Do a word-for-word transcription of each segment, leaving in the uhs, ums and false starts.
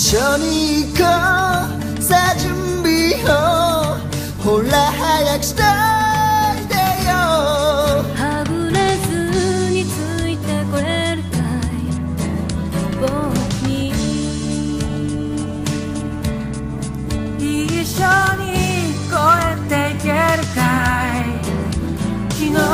緒に行こうさあ準備をほら早くしといてよはぐれずについてこれるかい僕に一緒に越えていけるかい昨日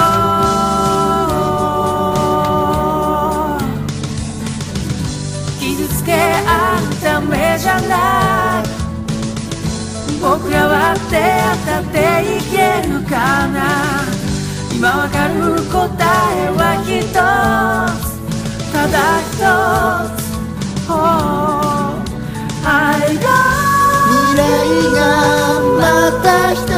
傷つけ合うためじゃない僕らは出会ったっていけるかな今わかる答えは一つただ一つ、oh, I love 未来がまた一